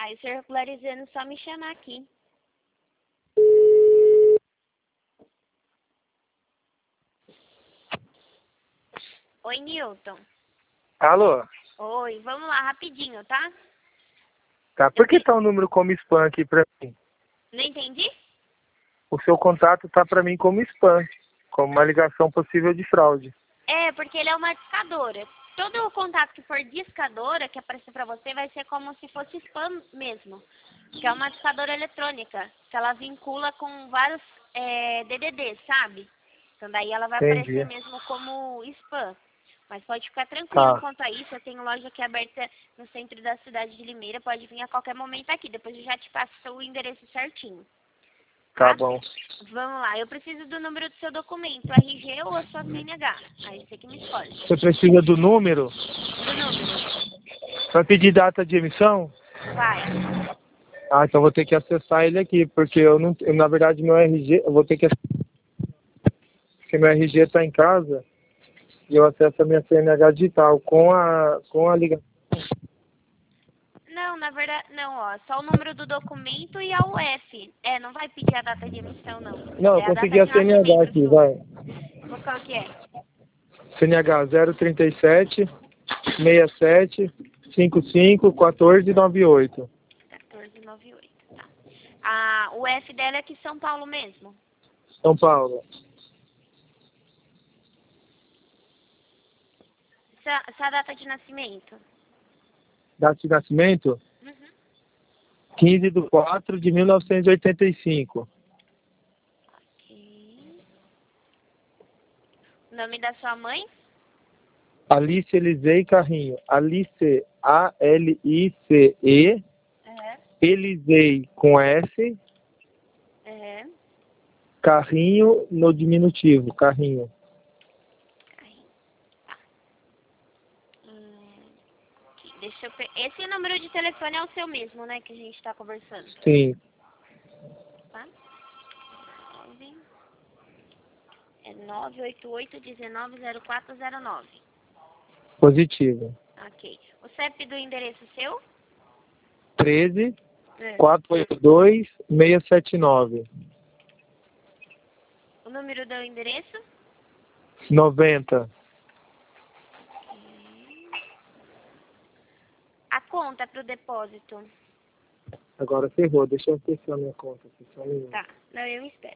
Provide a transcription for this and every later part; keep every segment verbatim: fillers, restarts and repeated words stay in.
Aí, senhor regularizando, só me chamar aqui. Oi, Newton. Alô? Oi, vamos lá, rapidinho, tá? Tá, por que tá o número como spam aqui pra mim? Não entendi? O seu contato tá pra mim como spam, como uma ligação possível de fraude. É, porque ele é uma discadora. Todo o contato que for discadora, que aparecer pra você, vai ser como se fosse spam mesmo. Que é uma discadora eletrônica, que ela vincula com vários é, D D D, sabe? Então daí ela vai Entendi. aparecer mesmo como spam. Mas pode ficar tranquilo Tá. quanto a isso. Eu tenho loja aqui aberta no centro da cidade de Limeira. Pode vir a qualquer momento aqui. Depois eu já te passo o endereço certinho. Tá bom. Vamos lá. Eu preciso do número do seu documento. R G ou a sua C N H. Aí você que me escolhe. Você precisa do número? Do número. Vai pedir data de emissão? Vai. Ah, então vou ter que acessar ele aqui, porque eu não, eu, na verdade meu R G, eu vou ter que porque meu R G tá em casa e eu acesso a minha C N H digital com a com a ligação. Não, na verdade, não, ó. Só o número do documento e a U F. É, não vai pedir a data de emissão, não. Não, É eu a data consegui a de C N H nascimento aqui, sua. vai. Qual que é? C N H zero trinta e sete, sessenta e sete, cinquenta e cinco, quatorze, noventa e oito. quatorze noventa e oito, tá. A U F dela é aqui em São Paulo mesmo. São Paulo. Essa, essa data de nascimento? Data de nascimento? Uhum. quinze de quatro de mil novecentos e oitenta e cinco. Ok. O nome da sua mãe? Alice Elisei Carrinho. Alice, A L I C E, Uhum. Elisei com S, Uhum. Carrinho no diminutivo, Carrinho. Aí, tá. Hum, aqui, deixa eu... pe- Esse número de telefone é o seu mesmo, né? Que a gente tá conversando, Sim. tá? Nove- É nove oito oito um nove zero quatro zero nove. Positivo. Ok. O C E P do endereço seu? treze, É. quatrocentos e oitenta e dois, seiscentos e setenta e nove. O número do endereço? noventa. A conta para o depósito? Agora ferrou, deixa eu fechar minha conta aqui, só um minuto. Tá. Não, eu espero.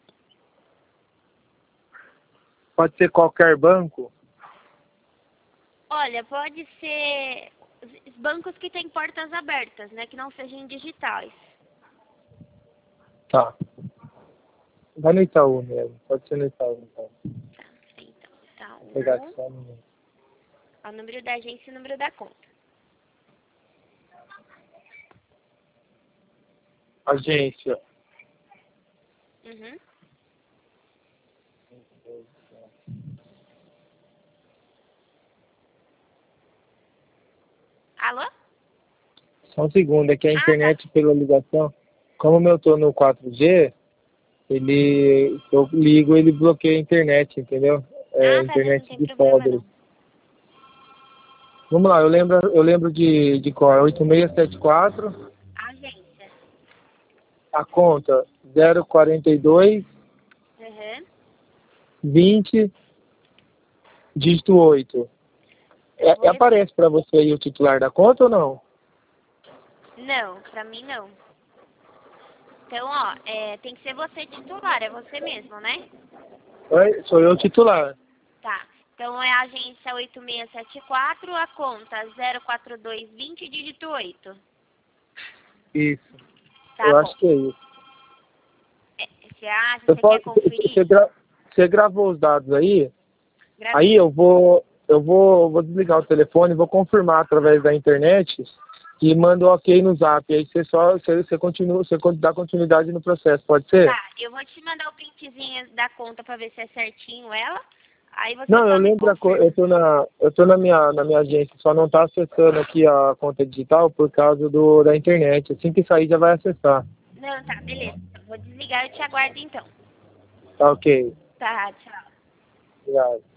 Pode ser qualquer banco? Olha, pode ser os bancos que têm portas abertas, né? Que não sejam digitais. Tá. Vai no Itaú mesmo, pode ser no Itaú então. Tá. Então, tá. Vou pegar aqui Um, só um minuto. o número da agência e o número da conta. Agência. Uhum. Alô? Só um segundo, é que a Ah, tá. internet pela ligação, como eu tô no quatro G, ele, se eu ligo, ele bloqueia a internet, entendeu? É, Ah, tá. Não, não internet tem de problema, pobre. não. Vamos lá, eu lembro, eu lembro de, de cor, oito seis sete quatro, Agência. a conta zero quarenta e dois, Uhum. vinte, dígito oito. Eu vou É, repetir. aparece para você aí o titular da conta ou não? Não, pra mim não. Então, ó, é, tem que ser você titular, é você mesmo, né? Oi, sou eu o titular. Tá. Então é a agência oito seis sete quatro, a conta zero quatro dois vinte, dígito oito. Isso, Tá eu bom. acho que é isso. É, você acha, Eu você quer posso, você, conferir? gra, você gravou os dados aí? Aí Gravei. eu vou, eu vou, vou desligar o telefone, vou confirmar através da internet e mando ok no zap. Aí você só, você, você continua, você dá continuidade no processo, pode ser? Tá, eu vou te mandar o printzinho da conta pra ver se é certinho ela. Aí você Não, eu só me lembro, a co- confirma. eu tô na, eu tô na minha, na minha agência, só não tá acessando aqui a conta digital por causa do, da internet. Assim que sair já vai acessar. Não, tá, beleza. Vou desligar e eu te aguardo então. Tá ok. Tá, tchau. Obrigado.